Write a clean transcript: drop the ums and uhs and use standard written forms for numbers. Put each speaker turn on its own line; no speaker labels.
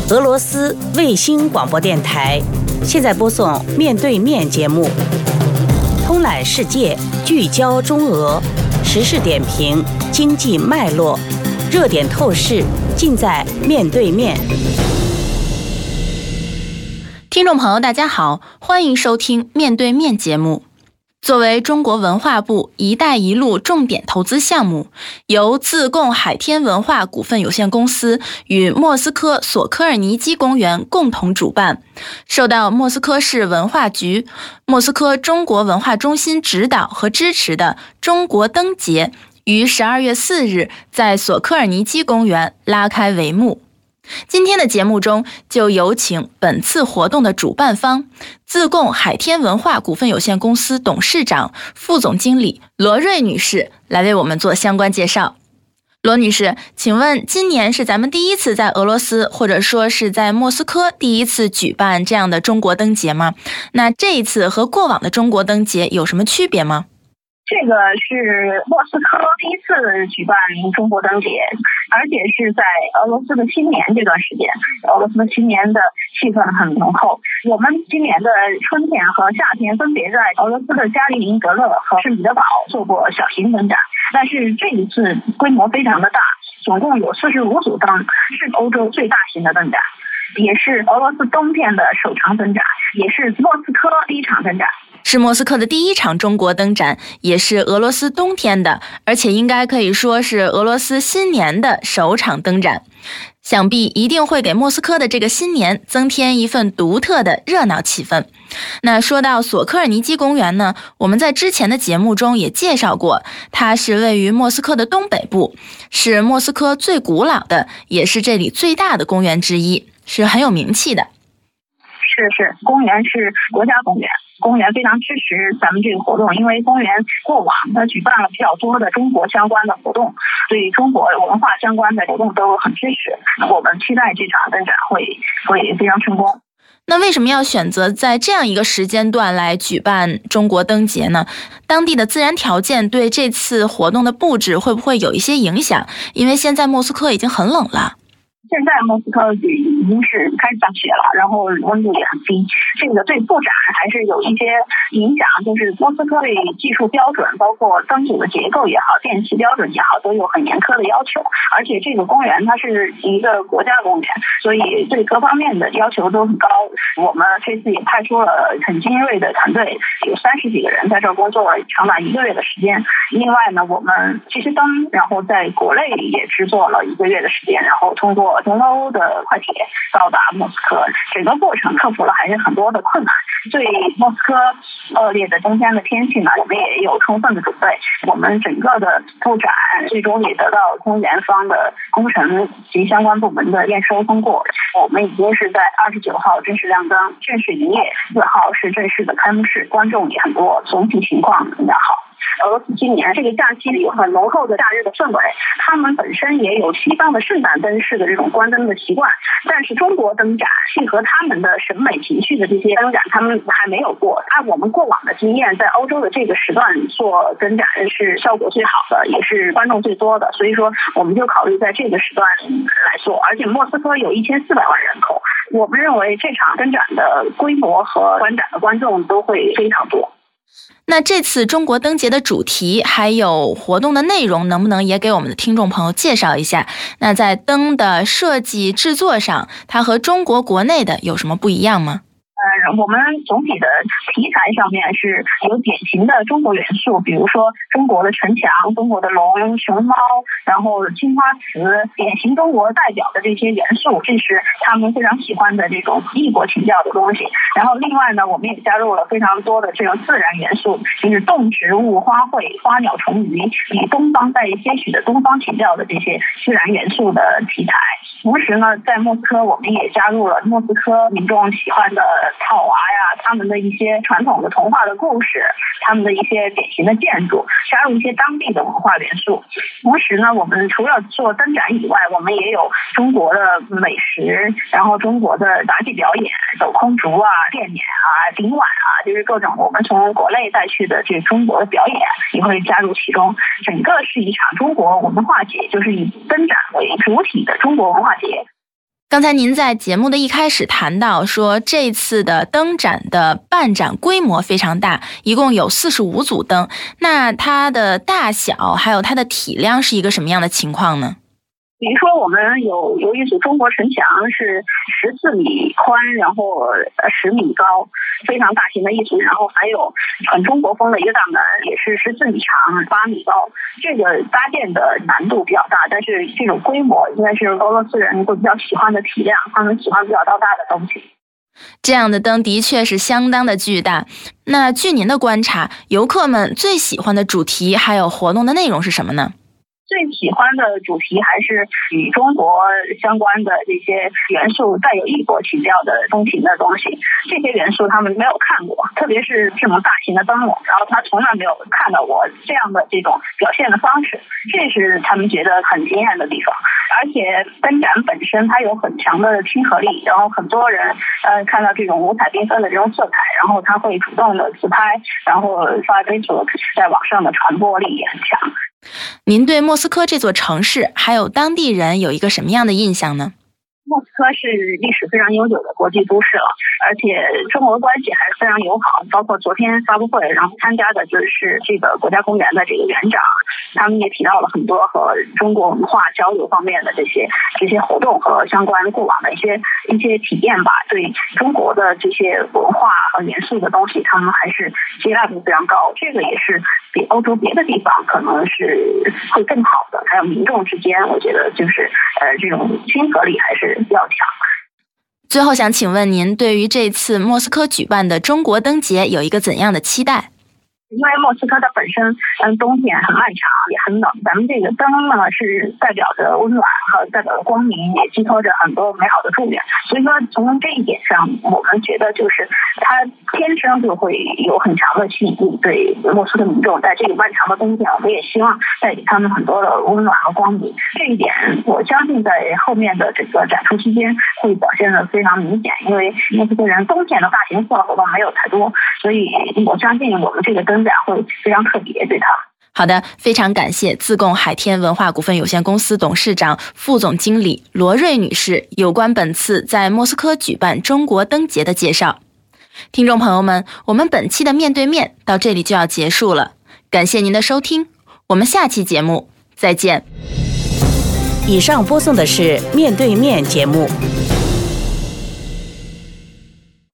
俄罗斯卫星广播电台，现在播送面对面节目，通览世界，聚焦中俄，时事点评，经济脉络，热点透视，尽在面对面。
听众朋友大家好，欢迎收听面对面节目。作为中国文化部“一带一路”重点投资项目，由自贡海天文化股份有限公司与莫斯科索科尔尼基公园共同主办，受到莫斯科市文化局、莫斯科中国文化中心指导和支持的中国灯节于12月4日在索科尔尼基公园拉开帷幕。今天的节目中，就有请本次活动的主办方自贡海天文化股份有限公司董事长、副总经理罗瑞女士来为我们做相关介绍。罗女士，请问今年是咱们第一次在俄罗斯或者说是在莫斯科第一次举办这样的中国灯节吗？那这一次和过往的中国灯节有什么区别吗？
这个是莫斯科第一次举办中国灯节，而且是在俄罗斯的新年这段时间，俄罗斯的新年的气氛很浓厚。我们今年的春天和夏天分别在俄罗斯的加里宁格勒和圣彼得堡做过小型灯展，但是这一次规模非常的大，总共有45组灯，是欧洲最大型的灯展，也是俄罗斯冬天的首场灯展，也是莫斯科第一场灯展。
是莫斯科的第一场中国灯展，也是俄罗斯冬天的，而且应该可以说是俄罗斯新年的首场灯展。想必一定会给莫斯科的这个新年增添一份独特的热闹气氛。那说到索科尔尼基公园呢，我们在之前的节目中也介绍过，它是位于莫斯科的东北部，是莫斯科最古老的，也是这里最大的公园之一，是很有名气的。
是，公园是国家公园，公园非常支持咱们这个活动，因为公园过往它举办了比较多的中国相关的活动，对中国文化相关的活动都很支持。我们期待这场灯展会非常成功。
那为什么要选择在这样一个时间段来举办中国灯节呢？当地的自然条件对这次活动的布置会不会有一些影响？因为现在莫斯科已经很冷了。
现在莫斯科已经是开始下雪了，然后温度也很低，这个对布展还是有一些影响。就是莫斯科对技术标准，包括灯组的结构也好，电气标准也好，都有很严苛的要求。而且这个公园它是一个国家公园，所以对各方面的要求都很高。我们这次也派出了很精锐的团队，有30几个人在这儿工作长达1个月的时间。另外呢，我们这些灯然后在国内也制作了1个月的时间，然后通过东欧的快铁到达莫斯科，整个过程克服了还是很多的困难。对莫斯科恶劣的冬天的天气呢，我们也有充分的准备。我们整个的布展最终也得到公园方的工程及相关部门的验收通过。我们已经是在29号正式亮灯，正式营业，4号是正式的开幕式，观众也很多，总体情况比较好。俄罗斯今年这个假期里有很浓厚的假日的氛围，他们本身也有西方的圣诞灯饰的这种关灯的习惯，但是中国灯展契合他们的审美情绪的这些灯展他们还没有过。按我们过往的经验，在欧洲的这个时段做灯展是效果最好的，也是观众最多的，所以说我们就考虑在这个时段来做。而且莫斯科有1400万人口，我们认为这场灯展的规模和观展的观众都会非常多。
那这次中国灯节的主题还有活动的内容，能不能也给我们的听众朋友介绍一下？那在灯的设计制作上，它和中国国内的有什么不一样吗？
我们总体的题材上面是有典型的中国元素，比如说中国的城墙、中国的龙、熊猫，然后青花瓷，典型中国代表的这些元素，这是他们非常喜欢的这种异国情调的东西。然后另外呢，我们也加入了非常多的这种自然元素，就是动植物、花卉、花鸟虫鱼，以东方带些许的东方情调的这些自然元素的题材。同时呢，在莫斯科我们也加入了莫斯科民众喜欢的套娃呀，他们的一些传统的童话的故事，他们的一些典型的建筑，加入一些当地的文化元素。同时呢，我们除了做灯展以外，我们也有中国的美食，然后中国的杂技表演，走空竹啊、电撵啊、顶碗啊，就是各种我们从国内带去的这中国的表演也会加入其中。整个是一场中国文化节，就是以灯展为主体的中国文化节。
刚才您在节目的一开始谈到说，这次的灯展的办展规模非常大，一共有45组灯，那它的大小还有它的体量是一个什么样的情况呢？
比如说，我们有一组中国城墙是14米宽，然后10米高，非常大型的一组。然后还有很中国风的一个大门，也是14米长、8米高。这个搭建的难度比较大，但是这种规模应该是俄罗斯人会比较喜欢的体量，他们喜欢比较大的东西。
这样的灯的确是相当的巨大。那据您的观察，游客们最喜欢的主题还有活动的内容是什么呢？
最喜欢的主题还是与中国相关的这些元素带有异国情调的风情的东西，这些元素他们没有看过，特别是这种大型的灯笼，然后他从来没有看到过这样的这种表现的方式，这是他们觉得很惊艳的地方。而且灯展本身它有很强的亲和力，然后很多人看到这种五彩缤纷的这种色彩，然后他会主动的自拍，然后发Facebook，在网上的传播力也很强。
您对莫斯科这座城市还有当地人有一个什么样的印象呢？
莫斯科是历史非常悠久的国际都市了，而且中俄关系还是非常友好。包括昨天发布会，然后参加的就是这个国家公园的这个园长，他们也提到了很多和中国文化交流方面的这些活动和相关过往的一些体验吧。对中国的这些文化和元素的东西，他们还是接纳度非常高。这个也是比欧洲别的地方可能是会更好的。还有民众之间，我觉得就是这种亲和力还是比较强。
最后想请问您，对于这次莫斯科举办的中国灯节有一个怎样的期待？
因为莫斯科它本身冬天很漫长也很冷，咱们这个灯呢是代表着温暖和代表着光明，也寄托着很多美好的祝愿。所以说从这一点上，我们觉得就是它天生就会有很强的吸引力。对莫斯科民众在这个漫长的冬天，我们也希望带给他们很多的温暖和光明。这一点我相信在后面的这个展出期间会表现得非常明显，因为莫斯科人冬天的大型户外活动没有太多，所以我相信我们这个灯展会非常特别对他。
好的，非常感谢自贡海天文化股份有限公司董事长、副总经理罗瑞女士有关本次在莫斯科举办中国灯节的介绍。听众朋友们，我们本期的面对面到这里就要结束了，感谢您的收听，我们下期节目再见。
以上播送的是面对面节目。